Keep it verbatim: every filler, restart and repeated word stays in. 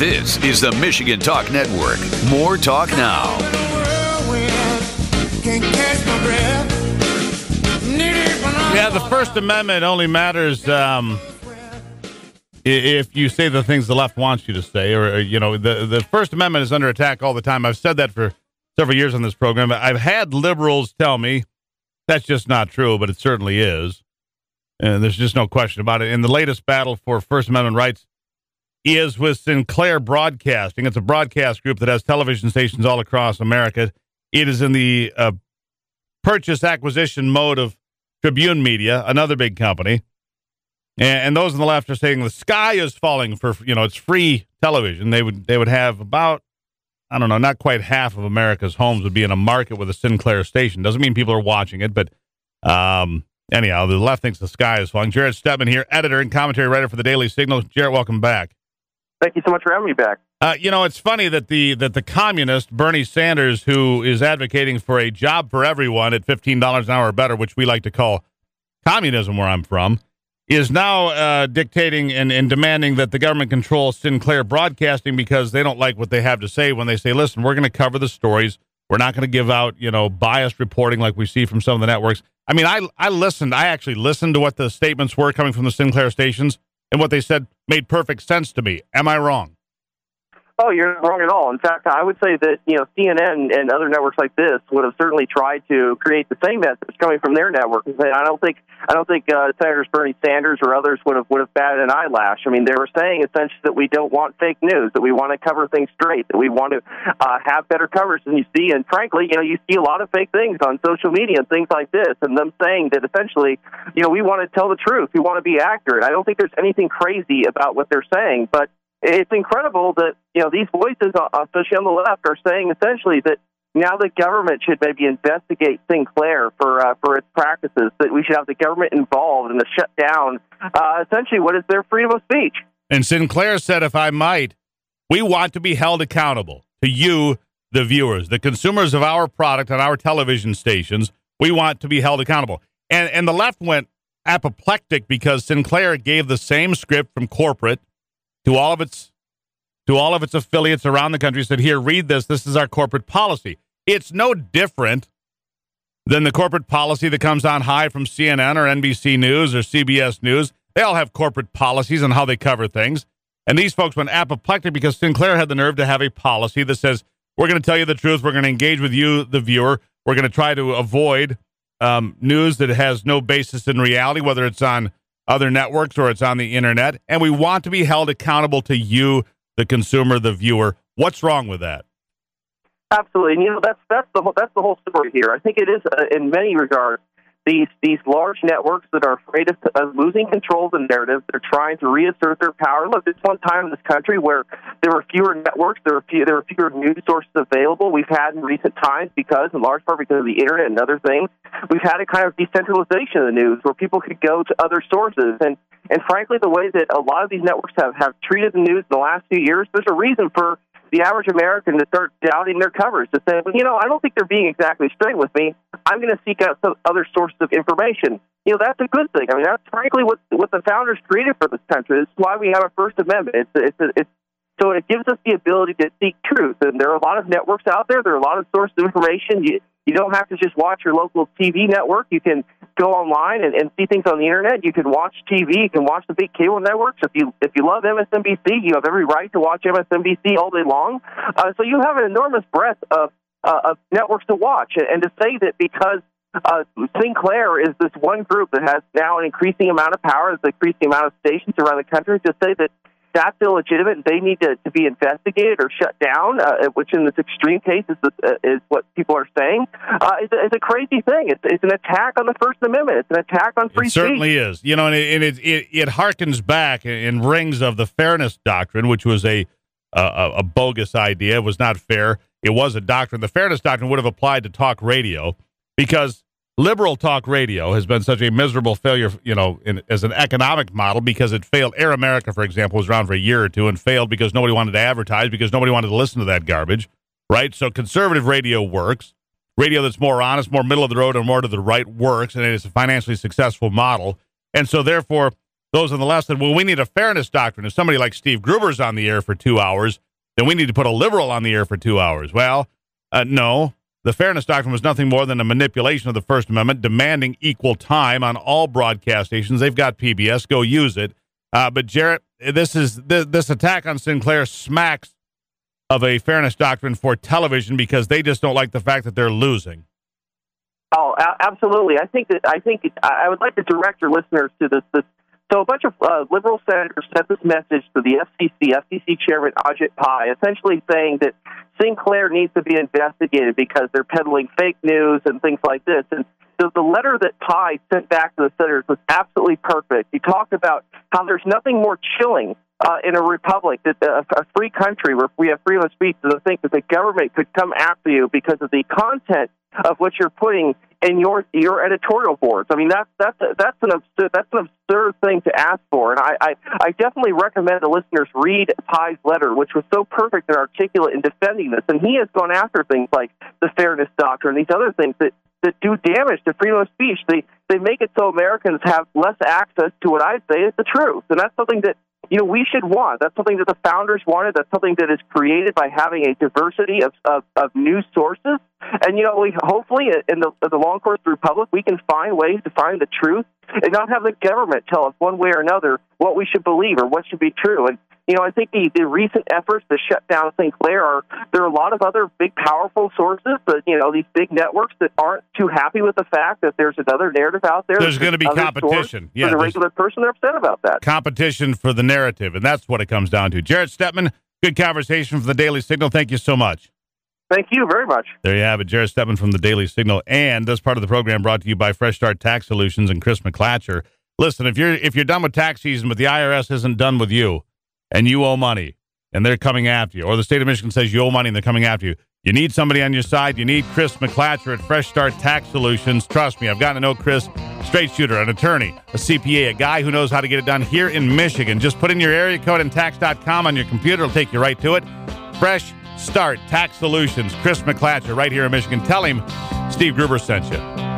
This is the Michigan Talk Network. More talk now. Yeah, the First Amendment only matters um, if you say the things the left wants you to say. Or, you know, the, the First Amendment is under attack all the time. I've said that for several years on this program. I've had liberals tell me that's just not true, but it certainly is. And there's just no question about it. And the latest battle for First Amendment rights is with Sinclair Broadcasting. It's a broadcast group that has television stations all across America. It is in the uh, purchase acquisition mode of Tribune Media, another big company. And, and those on the left are saying the sky is falling for, you know, it's free television. They would they would have about, I don't know, not quite half of America's homes would be in a market with a Sinclair station. Doesn't mean people are watching it, but um, anyhow, the left thinks the sky is falling. Jared Stedman here, editor and commentary writer for the Daily Signal. Jared, welcome back. Thank you so much for having me back. Uh, you know, it's funny that the that the communist Bernie Sanders, who is advocating for a job for everyone at fifteen dollars an hour or better, which we like to call communism where I'm from, is now uh, dictating and, and demanding that the government control Sinclair Broadcasting because they don't like what they have to say when they say, listen, we're going to cover the stories. We're not going to give out, you know, biased reporting like we see from some of the networks. I mean, I I listened. I actually listened to what the statements were coming from the Sinclair stations, and what they said made perfect sense to me. Am I wrong? Oh, you're not wrong at all. In fact, I would say that, you know, C N N and other networks like this would have certainly tried to create the same message coming from their network. I don't think I don't think uh, Senators Bernie Sanders or others would have would have batted an eyelash. I mean, they were saying essentially that we don't want fake news, that we want to cover things straight, that we want to uh, have better coverage than you see. And frankly, you know, you see a lot of fake things on social media and things like this, and them saying that essentially, you know, we want to tell the truth, we want to be accurate. I don't think there's anything crazy about what they're saying, but it's incredible that, you know, these voices, especially on the left, are saying essentially that now the government should maybe investigate Sinclair for uh, for its practices, that we should have the government involved in the shutdown, uh, essentially what is their freedom of speech. And Sinclair said, if I might, we want to be held accountable to you, the viewers, the consumers of our product on our television stations. We want to be held accountable. And, and the left went apoplectic because Sinclair gave the same script from corporate to all of its to all of its affiliates around the country, said, here, read this. This is our corporate policy. It's no different than the corporate policy that comes on high from C N N or N B C News or C B S News. They all have corporate policies on how they cover things. And these folks went apoplectic because Sinclair had the nerve to have a policy that says, we're going to tell you the truth. We're going to engage with you, the viewer. We're going to try to avoid um, news that has no basis in reality, whether it's on other networks or it's on the internet, and we want to be held accountable to you, the consumer, the viewer. What's wrong with that? Absolutely, and you know that's that's the whole, that's the whole story here. I think it is, uh, in many regards, these these large networks that are afraid of, of losing control of the narrative. They're trying to reassert their power. Look, there's one time in this country where there were fewer networks, there were few, there were fewer news sources available. We've had in recent times because, in large part, because of the internet and other things, we've had a kind of decentralization of the news where people could go to other sources. And and frankly, the way that a lot of these networks have, have treated the news in the last few years, there's a reason for the average American to start doubting their coverage, to say, well, you know, I don't think they're being exactly straight with me. I'm going to seek out some other sources of information. You know, that's a good thing. I mean, that's frankly what what the founders created for this country. This is why we have a First Amendment. It's, it's, it's, so it gives us the ability to seek truth. And there are a lot of networks out there. There are a lot of sources of information. You, you don't have to just watch your local T V network. You can go online and, and see things on the internet. You can watch T V. You can watch the big cable networks. If you if you love M S N B C, you have every right to watch M S N B C all day long. Uh, so you have an enormous breadth of, uh, of networks to watch. And, and to say that because uh, Sinclair is this one group that has now an increasing amount of power, an increasing amount of stations around the country, to say that that's illegitimate, they need to, to be investigated or shut down, uh, which in this extreme case is, uh, is what people are saying, uh, is, is a crazy thing. It's, it's an attack on the First Amendment. It's an attack on free speech. It certainly speech. is. You know, and it, it, it, it harkens back in rings of the Fairness Doctrine, which was a, a, a bogus idea. It was not fair. It was a doctrine. The Fairness Doctrine would have applied to talk radio because liberal talk radio has been such a miserable failure, you know, in, as an economic model because it failed. Air America, for example, was around for a year or two and failed because nobody wanted to advertise, because nobody wanted to listen to that garbage, right? So conservative radio works. Radio that's more honest, more middle of the road, and more to the right works, and it is a financially successful model. And so, therefore, those on the left said, well, we need a fairness doctrine. If somebody like Steve Gruber's on the air for two hours, then we need to put a liberal on the air for two hours. Well, uh, no. The fairness doctrine was nothing more than a manipulation of the First Amendment, demanding equal time on all broadcast stations. They've got P B S. Go use it. Uh, but, Jarrett, this is this, this attack on Sinclair smacks of a fairness doctrine for television because they just don't like the fact that they're losing. Oh, a- absolutely. I think that I think it, I would like to direct your listeners to this. this So a bunch of uh, liberal senators sent this message to the F C C, F C C Chairman Ajit Pai, essentially saying that Sinclair needs to be investigated because they're peddling fake news and things like this. And the, the letter that Pai sent back to the senators was absolutely perfect. He talked about how there's nothing more chilling uh, in a republic, that uh, a free country where we have freedom of speech, to think that the government could come after you because of the content of what you're putting in your your editorial boards. I mean, that's that's that's an absurd that's an absurd thing to ask for. And I, I, I definitely recommend the listeners read Pai's letter, which was so perfect and articulate in defending this. And he has gone after things like the fairness doctrine, these other things that, that do damage to freedom of speech. They they make it so Americans have less access to what I say is the truth, and that's something that, you know, we should want. That's something that the founders wanted. That's something that is created by having a diversity of, of, of news sources. And, you know, we hopefully in the, in the long course of the Republic, we can find ways to find the truth and not have the government tell us one way or another what we should believe or what should be true. And, you know, I think the, the recent efforts to shut down Sinclair are, there are a lot of other big, powerful sources, but, you know, these big networks that aren't too happy with the fact that there's another narrative out there. There's going to be competition. Yeah, for the regular person, they're upset about that. Competition for the narrative, and that's what it comes down to. Jarrett Stepman, good conversation from the Daily Signal. Thank you so much. Thank you very much. There you have it, Jarrett Stepman from the Daily Signal. And this part of the program brought to you by Fresh Start Tax Solutions and Chris McClatcher. Listen, if you're if you're done with tax season, but the I R S isn't done with you, and you owe money, and they're coming after you, or the state of Michigan says you owe money and they're coming after you, you need somebody on your side. You need Chris McClatcher at Fresh Start Tax Solutions. Trust me, I've gotten to know Chris, straight shooter, an attorney, a C P A, a guy who knows how to get it done here in Michigan. Just put in your area code and tax dot com on your computer. It'll take you right to it. Fresh Start Tax Solutions, Chris McClatcher, right here in Michigan. Tell him Steve Gruber sent you.